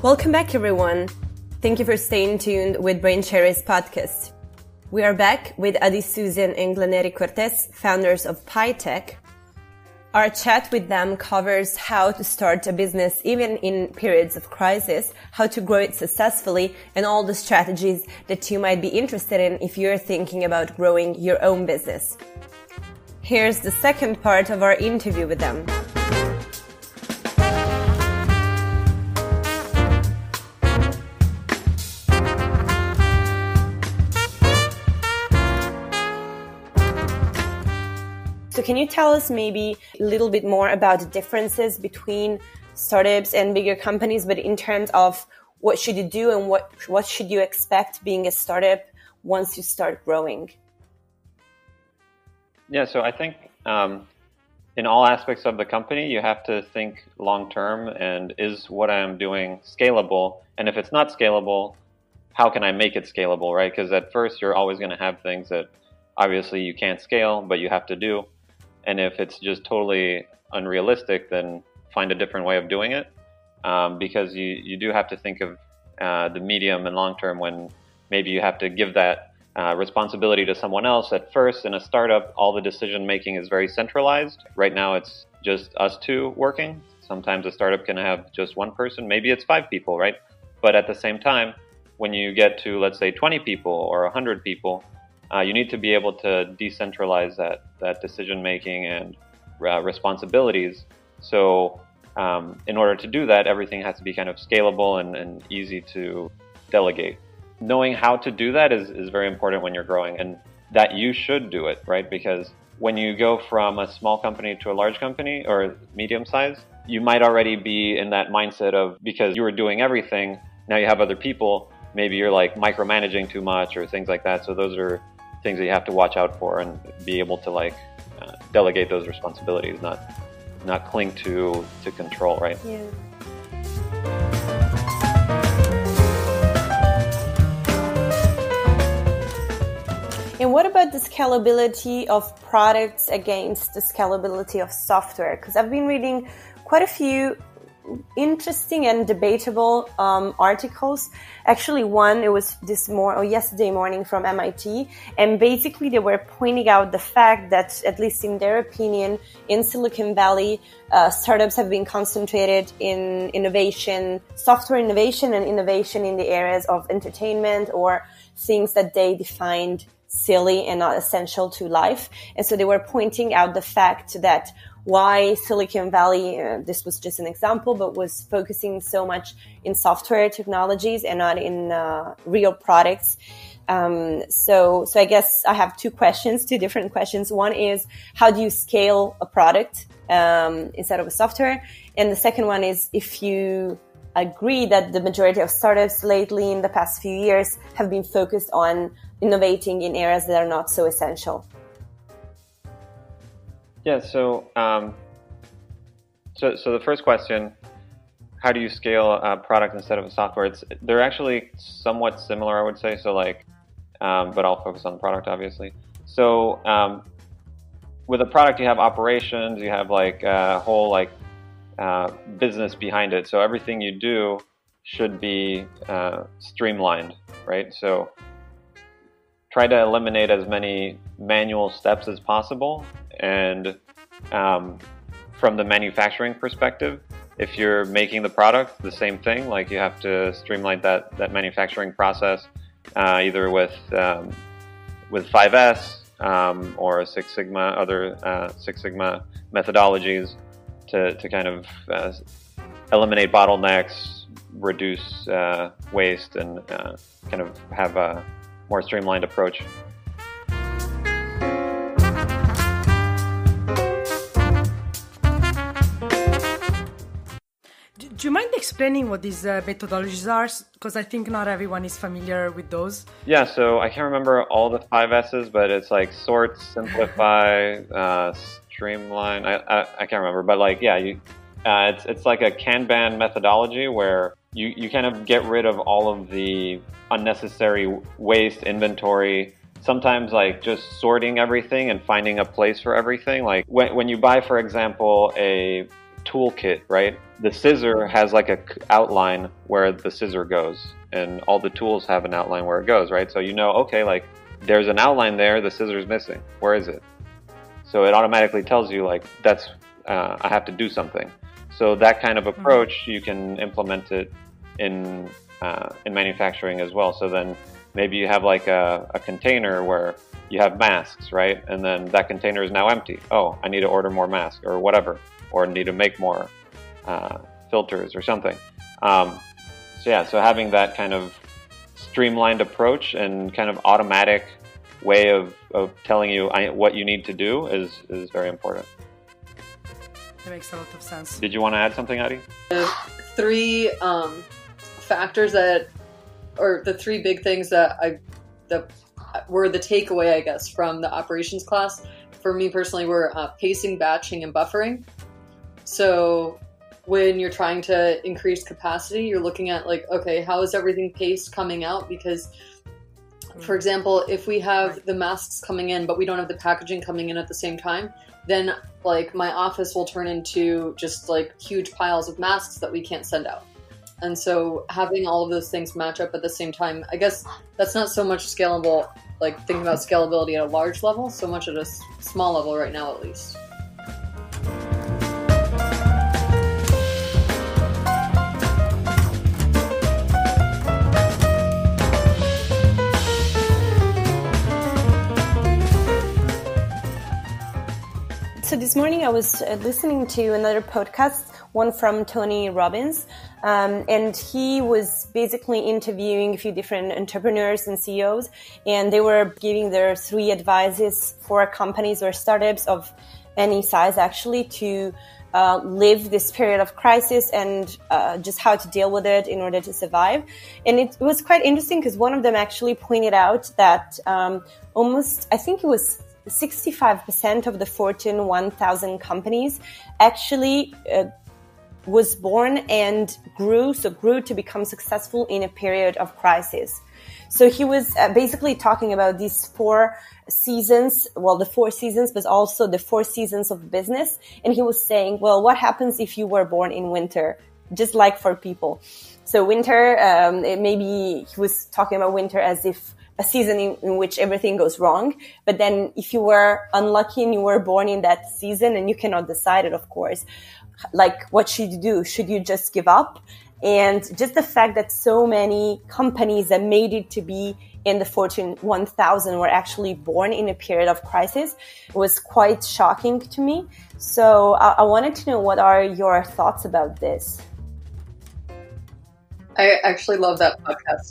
Welcome back, everyone. Thank you for staying tuned with Brain Cherries podcast. We are back with Adi Susan and Gleneri Cortez, founders of PieTech. Our chat with them covers how to start a business even in periods of crisis, how to grow it successfully, and all the strategies that you might be interested in if you're thinking about growing your own business. Here's the second part of our interview with them. So can you tell us maybe a little bit more about the differences between startups and bigger companies, but in terms of what should you do and what should you expect being a startup once you start growing? Yeah, so I think in all aspects of the company, you have to think long term and is what I'm doing scalable? And if it's not scalable, how can I make it scalable, right? Because at first you're always going to have things that obviously you can't scale, but you have to do. And if it's just totally unrealistic, then find a different way of doing it. Because you do have to think of the medium and long term when maybe you have to give that responsibility to someone else. At first, in a startup, all the decision making is very centralized. Right now, it's just us two working. Sometimes a startup can have just one person. Maybe it's 5 people, right? But at the same time, when you get to, let's say, 20 people or 100 people, you need to be able to decentralize that decision making and responsibilities. So in order to do that, everything has to be kind of scalable and easy to delegate. Knowing how to do that is very important when you're growing, and that you should do it, right? Because when you go from a small company to a large company or medium size, you might already be in that mindset of, because you were doing everything, now you have other people, maybe you're like micromanaging too much or things like that. So those are things that you have to watch out for and be able to delegate those responsibilities, not cling to control, right? Yeah. And what about the scalability of products against the scalability of software? Because I've been reading quite a few interesting and debatable articles. Actually, one, it was yesterday morning from MIT, and basically they were pointing out the fact that, at least in their opinion, in Silicon Valley, startups have been concentrated in innovation, software innovation and innovation in the areas of entertainment or things that they defined silly and not essential to life. And so they were pointing out the fact that why Silicon Valley, this was just an example, but was focusing so much in software technologies and not in real products. So I guess I have two different questions. One is, how do you scale a product instead of a software? And the second one is, if you agree that the majority of startups lately in the past few years have been focused on innovating in areas that are not so essential. Yeah, so the first question, how do you scale a product instead of a software? They're actually somewhat similar, I would say. So but I'll focus on the product, obviously. So with a product, you have operations, you have a whole business behind it. So everything you do should be streamlined, right? So try to eliminate as many manual steps as possible. And from the manufacturing perspective, if you're making the product, the same thing. You have to streamline that manufacturing process, either with 5S or Six Sigma, other Six Sigma methodologies to kind of eliminate bottlenecks, reduce waste, and kind of have a more streamlined approach. Do you mind explaining what these methodologies are? Because I think not everyone is familiar with those. Yeah, so I can't remember all the 5 S's, but it's sort, simplify, streamline. I can't remember, but it's like a Kanban methodology where you kind of get rid of all of the unnecessary waste, inventory. Sometimes just sorting everything and finding a place for everything. When you buy, for example, a toolkit, right? the scissor has like a outline where the scissor goes, and all the tools have an outline where it goes, right? So you know, okay, like there's an outline there, the scissor's missing. Where is it? So it automatically tells you like that's I have to do something. So that kind of approach, you can implement it in manufacturing as well. So then maybe you have like a container where you have masks, right? And then that container is now empty. Oh, I need to order more masks or whatever, or need to make more filters or something. So having that kind of streamlined approach and kind of automatic way of telling you what you need to do is very important. That makes a lot of sense. Did you want to add something, Adi? The three factors or the three big things that were the takeaway, I guess, from the operations class for me personally were pacing, batching, and buffering. So when you're trying to increase capacity, you're looking at like, okay, how is everything paced coming out? Because, for example, if we have the masks coming in, but we don't have the packaging coming in at the same time, then like my office will turn into just like huge piles of masks that we can't send out. And so having all of those things match up at the same time, I guess that's not so much scalable, like thinking about scalability at a large level, so much at a small level right now at least. So this morning I was listening to another podcast, one from Tony Robbins, and he was basically interviewing a few different entrepreneurs and CEOs, and they were giving their 3 advices for companies or startups of any size actually to live this period of crisis and just how to deal with it in order to survive. And it was quite interesting because one of them actually pointed out that almost, I think it was 65% of the Fortune 1000 companies actually was born and grew to become successful in a period of crisis. So he was basically talking about these 4 seasons, well, the 4 seasons, but also the 4 seasons of business. And he was saying, well, what happens if you were born in winter, just like for people? So winter, maybe he was talking about winter as if a season in which everything goes wrong. But then if you were unlucky and you were born in that season and you cannot decide it, of course, like what should you do? Should you just give up? And just the fact that so many companies that made it to be in the Fortune 1000 were actually born in a period of crisis was quite shocking to me. So I wanted to know, what are your thoughts about this? I actually love that podcast.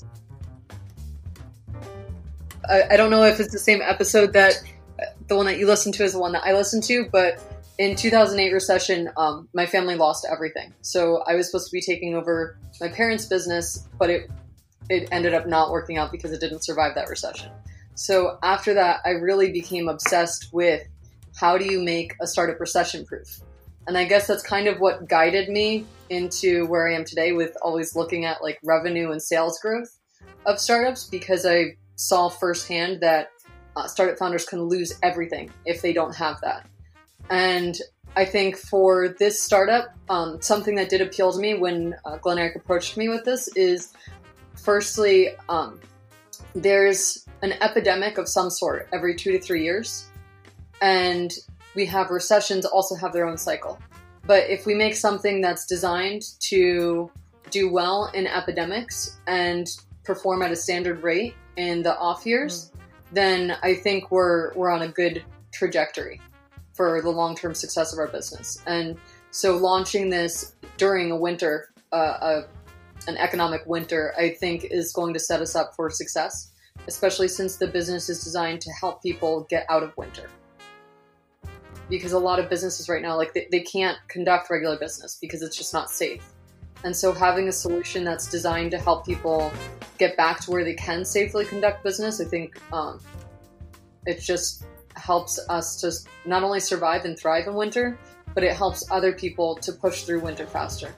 I don't know if it's the same episode that the one that you listened to is the one that I listened to, but in 2008 recession, my family lost everything. So I was supposed to be taking over my parents' business, but it ended up not working out because it didn't survive that recession. So after that, I really became obsessed with how do you make a startup recession-proof? And I guess that's kind of what guided me into where I am today with always looking at like revenue and sales growth of startups, because I saw firsthand that startup founders can lose everything if they don't have that. And I think for this startup, something that did appeal to me when Glenn Eric approached me with this is, firstly, there's an epidemic of some sort every 2 to 3 years. And we have recessions also have their own cycle. But if we make something that's designed to do well in epidemics and perform at a standard rate in the off years, then I think we're on a good trajectory for the long-term success of our business. And so launching this during a winter, an economic winter, I think is going to set us up for success, especially since the business is designed to help people get out of winter. Because a lot of businesses right now, like they can't conduct regular business because it's just not safe. And so having a solution that's designed to help people get back to where they can safely conduct business, I think it just helps us to not only survive and thrive in winter, but it helps other people to push through winter faster.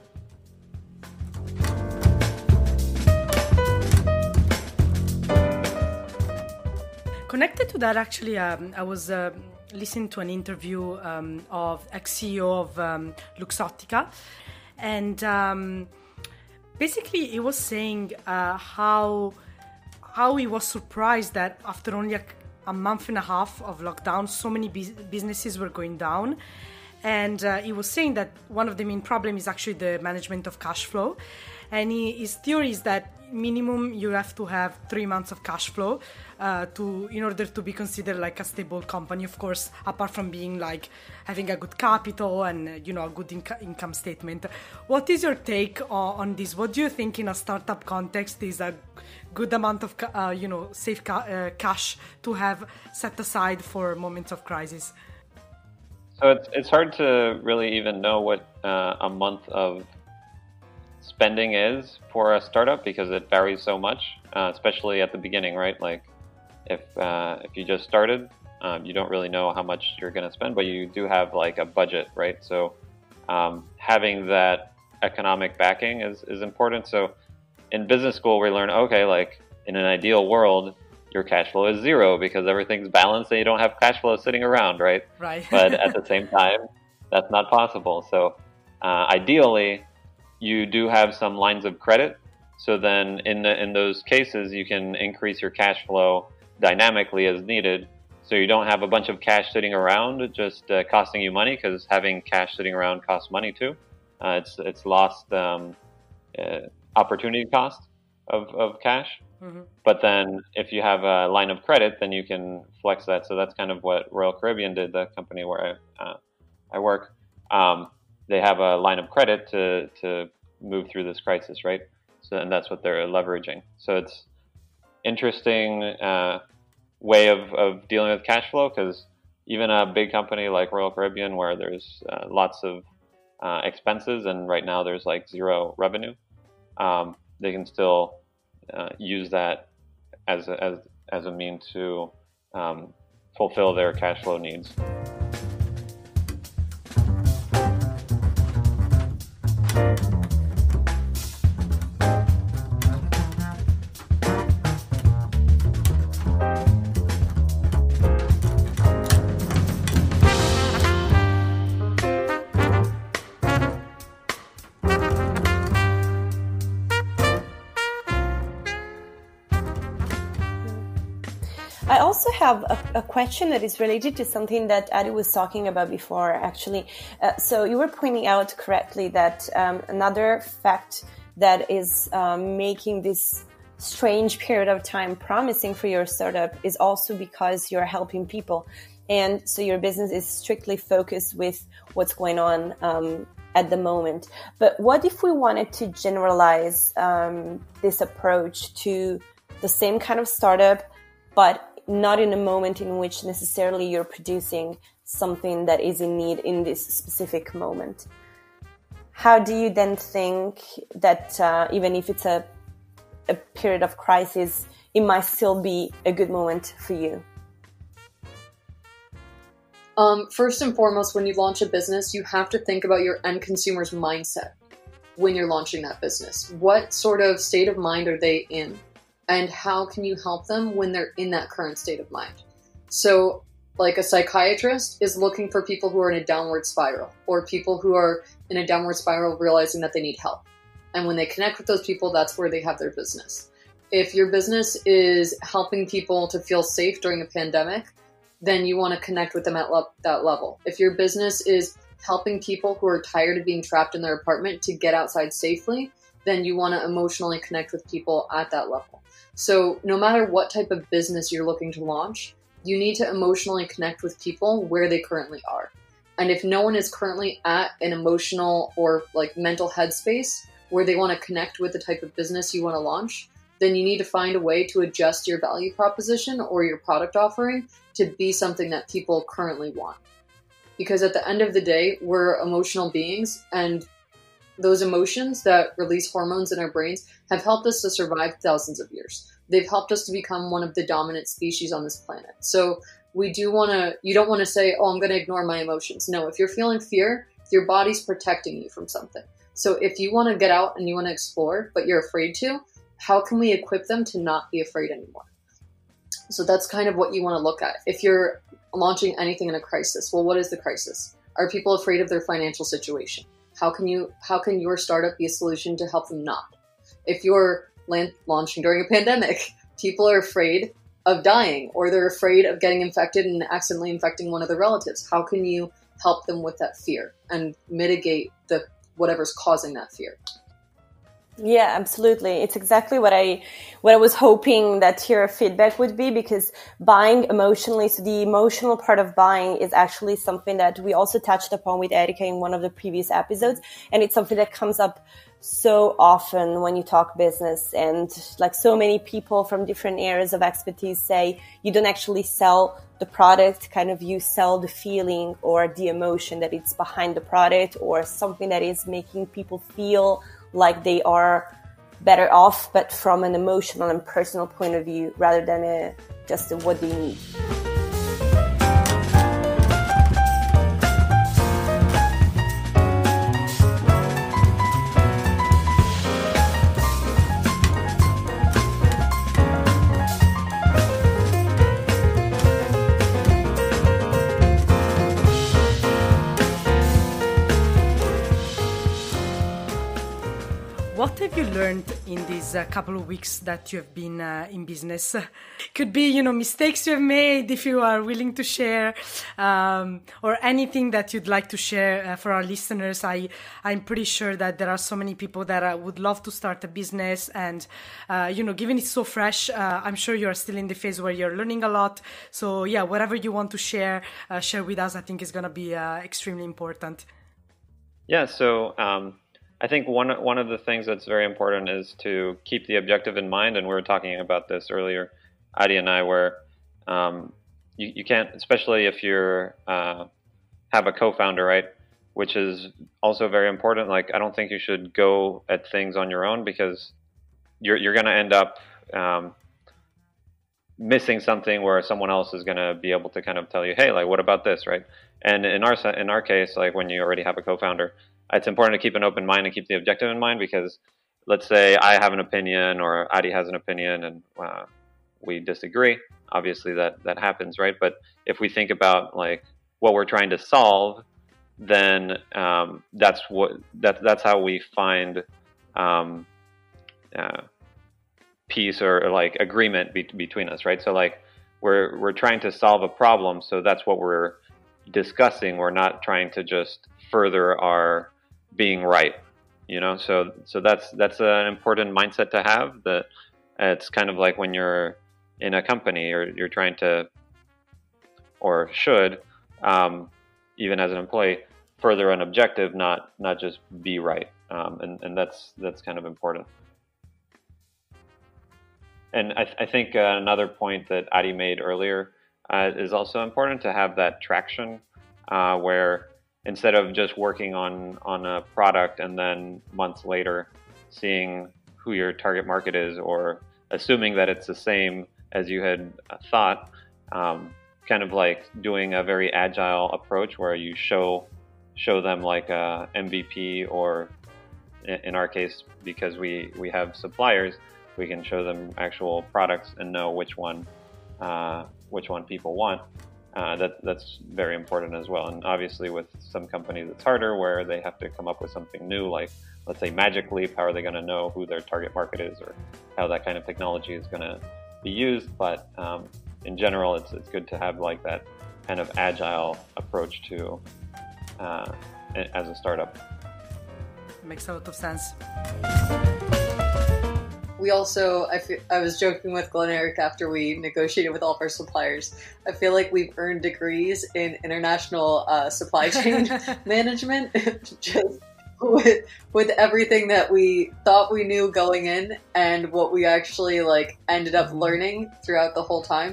Connected to that, actually, I was listening to an interview of ex-CEO of Luxottica. And basically, he was saying how he was surprised that after only a month and a half of lockdown, so many businesses were going down. And he was saying that one of the main problems is actually the management of cash flow. And his theory is that minimum you have to have 3 months of cash flow in order to be considered like a stable company, of course, apart from being like having a good capital and a good income statement. What is your take on this? What do you think in a startup context is a good amount of safe cash to have set aside for moments of crisis? So it's hard to really even know what a month of spending is for a startup because it varies so much, especially at the beginning, right? Like if you just started, you don't really know how much you're going to spend, but you do have like a budget, right? So having that economic backing is important. So in business school, we learn, okay, like in an ideal world, your cash flow is zero because everything's balanced and you don't have cash flow sitting around, right? Right. But at the same time, that's not possible. So ideally, you do have some lines of credit. So then in those cases, you can increase your cash flow dynamically as needed. So you don't have a bunch of cash sitting around just costing you money, because having cash sitting around costs money too. It's lost opportunity cost of cash. Mm-hmm. But then if you have a line of credit, then you can flex that. So that's kind of what Royal Caribbean did, the company where I work. They have a line of credit to move through this crisis, right? So, and that's what they're leveraging. So it's interesting way of dealing with cash flow, because even a big company like Royal Caribbean, where there's lots of expenses and right now there's like zero revenue, they can still use that as a means to fulfill their cash flow needs. I also have a question that is related to something that Adi was talking about before, actually. So you were pointing out correctly that another fact that is making this strange period of time promising for your startup is also because you're helping people. And so your business is strictly focused with what's going on at the moment. But what if we wanted to generalize this approach to the same kind of startup, but not in a moment in which necessarily you're producing something that is in need in this specific moment? How do you then think that even if it's a period of crisis, it might still be a good moment for you? First and foremost, when you launch a business, you have to think about your end consumer's mindset when you're launching that business. What sort of state of mind are they in? And how can you help them when they're in that current state of mind? So like a psychiatrist is looking for people who are in a downward spiral, or people who are in a downward spiral realizing that they need help. And when they connect with those people, that's where they have their business. If your business is helping people to feel safe during a pandemic, then you want to connect with them at that level. If your business is helping people who are tired of being trapped in their apartment to get outside safely, then you want to emotionally connect with people at that level. So no matter what type of business you're looking to launch, you need to emotionally connect with people where they currently are. And if no one is currently at an emotional or like mental headspace where they want to connect with the type of business you want to launch, then you need to find a way to adjust your value proposition or your product offering to be something that people currently want. Because at the end of the day, we're emotional beings, and those emotions that release hormones in our brains have helped us to survive thousands of years. They've helped us to become one of the dominant species on this planet. So you don't want to say, oh, I'm going to ignore my emotions. No, if you're feeling fear, your body's protecting you from something. So if you want to get out and you want to explore, but you're afraid to, how can we equip them to not be afraid anymore? So that's kind of what you want to look at. If you're launching anything in a crisis, well, what is the crisis? Are people afraid of their financial situation? how can your startup be a solution to help them not? If you're launching during a pandemic, people are afraid of dying, or they're afraid of getting infected and accidentally infecting one of their relatives. How can you help them with that fear and mitigate whatever's causing that fear? Yeah, absolutely. It's exactly what I was hoping that your feedback would be, because buying emotionally, so the emotional part of buying is actually something that we also touched upon with Erika in one of the previous episodes. And it's something that comes up so often when you talk business, and like so many people from different areas of expertise say you don't actually sell the product, kind of you sell the feeling or the emotion that it's behind the product, or something that is making people feel like they are better off, but from an emotional and personal point of view rather than just what they need. What have you learned in these couple of weeks that you have been in business? Could be, mistakes you have made, if you are willing to share, or anything that you'd like to share for our listeners. I'm pretty sure that there are so many people that would love to start a business, and, given it's so fresh, I'm sure you're still in the phase where you're learning a lot. So yeah, whatever you want to share with us, I think is going to be extremely important. Yeah, so I think one of the things that's very important is to keep the objective in mind, and we were talking about this earlier, Adi and I, where you can't, especially if you're have a co-founder, right, which is also very important. Like, I don't think you should go at things on your own, because you're going to end up missing something where someone else is going to be able to kind of tell you, hey, like, what about this, right? And in our case, like, when you already have a co-founder, it's important to keep an open mind and keep the objective in mind, because let's say I have an opinion or Adi has an opinion and we disagree. Obviously that happens, right? But if we think about like what we're trying to solve, then that's how we find peace or like agreement between us, right? So like we're trying to solve a problem, so that's what we're discussing. We're not trying to just further our being right, so that's an important mindset to have. That it's kind of like when you're in a company, or you're trying to, or should, even as an employee, further an objective, not just be right, and that's kind of important. And I think another point that Adi made earlier is also important, to have that traction, where instead of just working on a product and then months later seeing who your target market is, or assuming that it's the same as you had thought, kind of like doing a very agile approach where you show them like a MVP, or in our case, because we have suppliers, we can show them actual products and know which one people want. That's very important as well. And obviously with some companies it's harder, where they have to come up with something new, like let's say Magic Leap. How are they going to know who their target market is, or how that kind of technology is going to be used? But in general, it's good to have like that kind of agile approach to as a startup. Makes a lot of sense. We also, I was joking with Glenn and Eric after we negotiated with all of our suppliers. I feel like we've earned degrees in international supply chain management, just with everything that we thought we knew going in and what we actually like ended up learning throughout the whole time.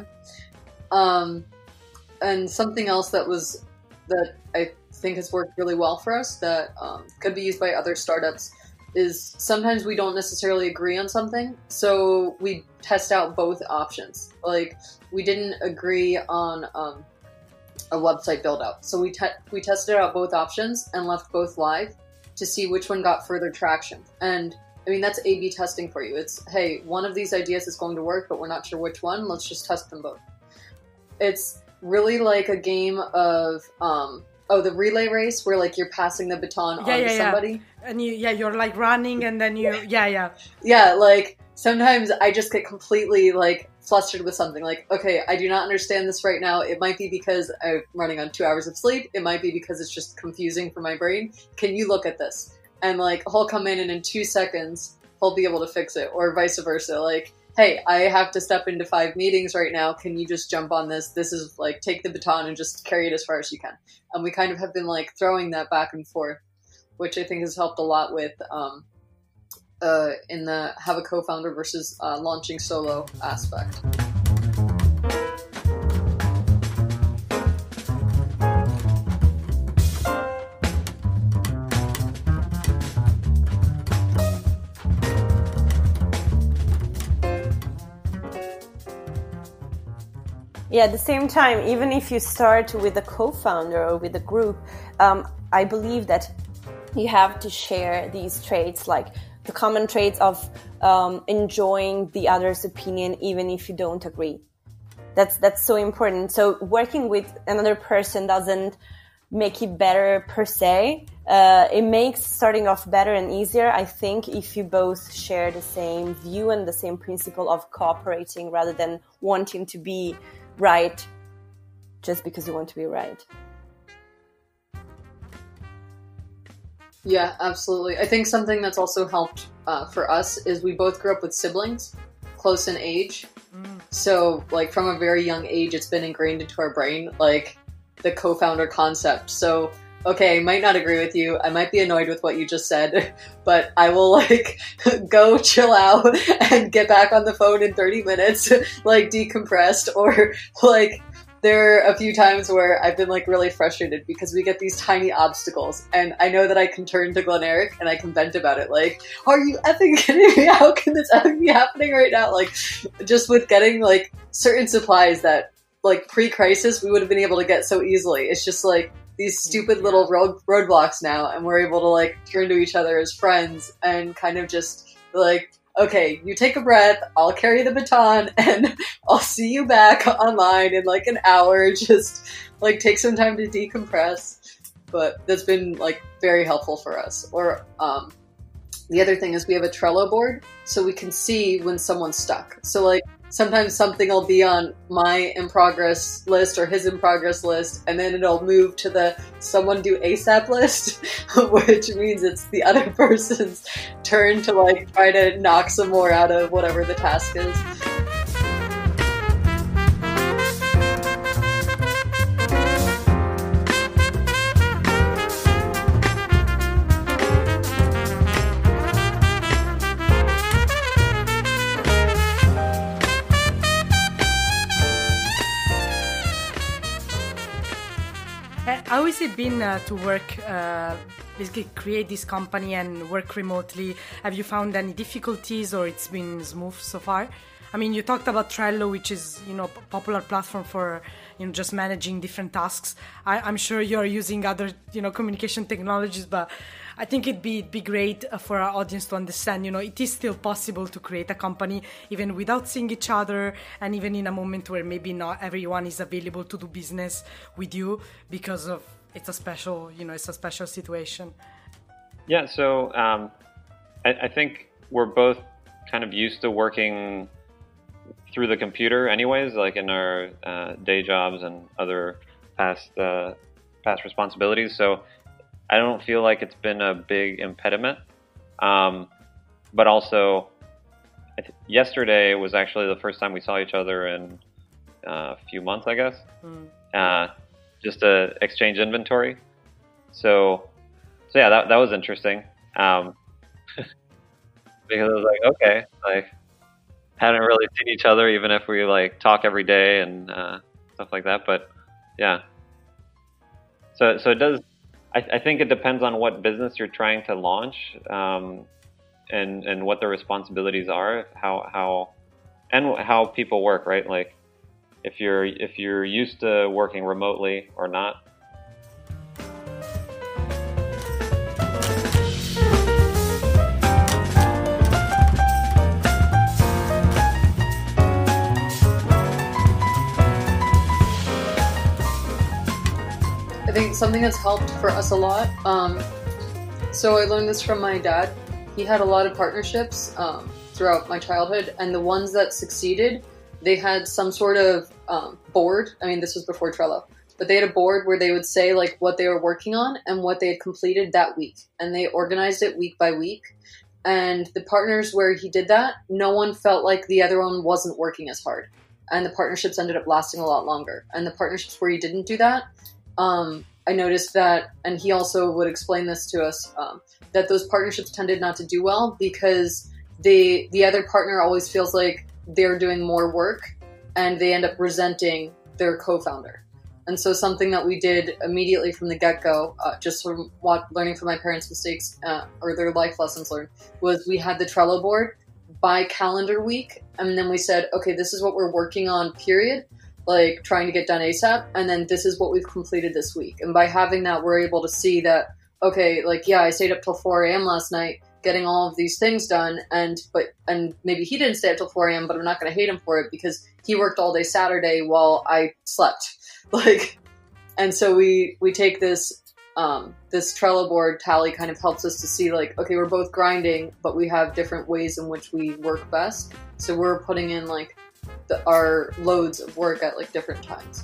And something else that I think has worked really well for us that could be used by other startups is sometimes we don't necessarily agree on something, so we test out both options. Like, we didn't agree on a website build out, so we tested out both options and left both live to see which one got further traction. And I mean, that's A/B testing for you. It's, hey, one of these ideas is going to work, but we're not sure which one. Let's just test them both. It's really like a game of Oh, the relay race where like you're passing the baton on to somebody? And you're like running and then yeah. Yeah, like sometimes I just get completely like flustered with something like, okay, I do not understand this right now. It might be because I'm running on 2 hours of sleep. It might be because it's just confusing for my brain. Can you look at this? And like he'll come in and in 2 seconds he'll be able to fix it, or vice versa. Like, hey, I have to step into 5 meetings right now. Can you just jump on this? This is like, take the baton and just carry it as far as you can. And we kind of have been like throwing that back and forth, which I think has helped a lot with in the have a co-founder versus launching solo aspect. Yeah, at the same time, even if you start with a co-founder or with a group, I believe that you have to share these traits, like the common traits of enjoying the other's opinion, even if you don't agree. That's so important. So working with another person doesn't make it better per se. It makes starting off better and easier, I think, if you both share the same view and the same principle of cooperating rather than wanting to be right just because you want to be right. Yeah, absolutely. I think something that's also helped for us is we both grew up with siblings, close in age. So, like, from a very young age, it's been ingrained into our brain, like, the co-founder concept. So, okay, I might not agree with you. I might be annoyed with what you just said, but I will, like, go chill out and get back on the phone in 30 minutes, like, decompressed, or, like, there are a few times where I've been like really frustrated because we get these tiny obstacles, and I know that I can turn to Glen Eric and I can vent about it. Like, are you effing kidding me? How can this effing be happening right now? Like, just with getting like certain supplies that like pre-crisis we would have been able to get so easily. It's just like these stupid little roadblocks now, and we're able to like turn to each other as friends and kind of just like, okay, you take a breath, I'll carry the baton, and I'll see you back online in like an hour. Just like take some time to decompress. But that's been like very helpful for us. Or the other thing is we have a Trello board, so we can see when someone's stuck. So like sometimes something will be on my in progress list or his in progress list, and then it'll move to the someone do ASAP list, which means it's the other person's turn to like try to knock some more out of whatever the task is. How has it been to work, basically create this company and work remotely? Have you found any difficulties, or it's been smooth so far? I mean, you talked about Trello, which is, you know, a popular platform for, you know, just managing different tasks. I'm sure you're using other, you know, communication technologies, but I think it'd be great for our audience to understand, you know, it is still possible to create a company even without seeing each other, and even in a moment where maybe not everyone is available to do business with you because of it's a special situation. Yeah, so I think we're both kind of used to working through the computer anyways, like in our day jobs and other past responsibilities. So I don't feel like it's been a big impediment. But also, yesterday was actually the first time we saw each other in a few months, I guess. Just to exchange inventory. So yeah, that was interesting. Because I was like, okay, like hadn't really seen each other, even if we like talk every day and stuff like that. But yeah, so it does. I think it depends on what business you're trying to launch, and what the responsibilities are, how people work, right? Like if you're used to working remotely or not. I think something that's helped for us a lot. So I learned this from my dad. He had a lot of partnerships throughout my childhood, and the ones that succeeded, they had some sort of board. I mean, this was before Trello, but they had a board where they would say like what they were working on and what they had completed that week, and they organized it week by week. And the partners where he did that, no one felt like the other one wasn't working as hard, and the partnerships ended up lasting a lot longer. And the partnerships where he didn't do that, I noticed that, and he also would explain this to us, that those partnerships tended not to do well because the other partner always feels like they're doing more work, and they end up resenting their co-founder. And so something that we did immediately from the get-go, just from learning from my parents' mistakes or their life lessons learned, was we had the Trello board by calendar week, and then we said, okay, this is what we're working on, period, like trying to get done ASAP, and then this is what we've completed this week. And by having that, we're able to see that, okay, like, yeah, I stayed up till 4 a.m. last night getting all of these things done, and maybe he didn't stay up till 4 a.m., but I'm not going to hate him for it because he worked all day Saturday while I slept. And so we take this this Trello board tally kind of helps us to see like, okay, we're both grinding, but we have different ways in which we work best. So we're putting in like our loads of work at like different times.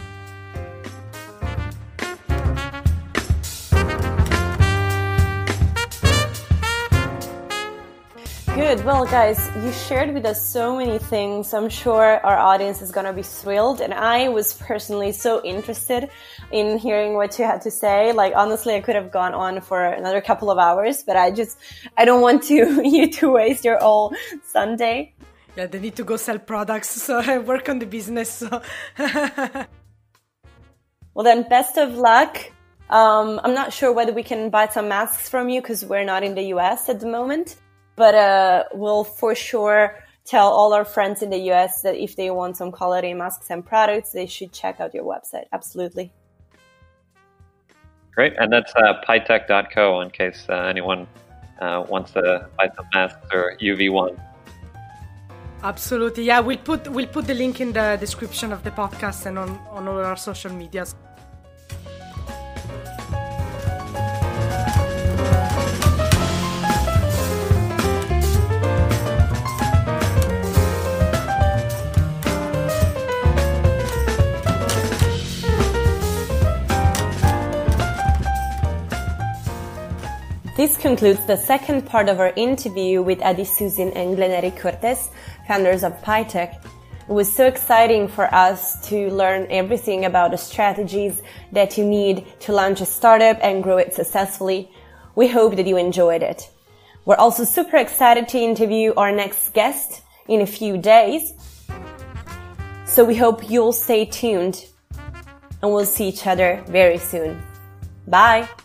Good. Well, guys, you shared with us so many things. I'm sure our audience is going to be thrilled. And I was personally so interested in hearing what you had to say. Like, honestly, I could have gone on for another couple of hours, but I don't want you to waste your whole Sunday. Yeah, they need to go sell products, so I work on the business. So. Well, then, best of luck. I'm not sure whether we can buy some masks from you because we're not in the US at the moment. But we'll for sure tell all our friends in the US that if they want some quality masks and products, they should check out your website. Absolutely. Great. And that's pytech.co in case anyone wants to buy some masks or UV1. Absolutely. Yeah, we'll put the link in the description of the podcast and on all our social medias. This concludes the second part of our interview with Adi Susin and Glenn-Eric Cortes, founders of PyTech. It was so exciting for us to learn everything about the strategies that you need to launch a startup and grow it successfully. We hope that you enjoyed it. We're also super excited to interview our next guest in a few days. So we hope you'll stay tuned and we'll see each other very soon. Bye!